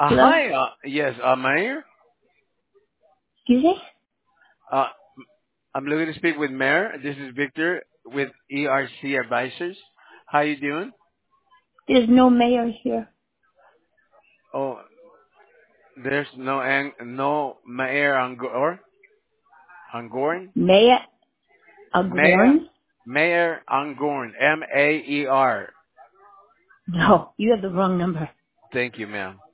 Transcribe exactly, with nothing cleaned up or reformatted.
Uh, Hello? hi, uh, yes, uh, Mayor. Excuse me? Uh, I'm looking to speak with Mayor. This is Victor with E R C Advisors. How you doing? There's no mayor here. Oh, there's no ang- no Mayor Angor Angorn. Mayor Mayor Agorn? Mayor Angorn. M A E R. No, you have the wrong number. Thank you, ma'am.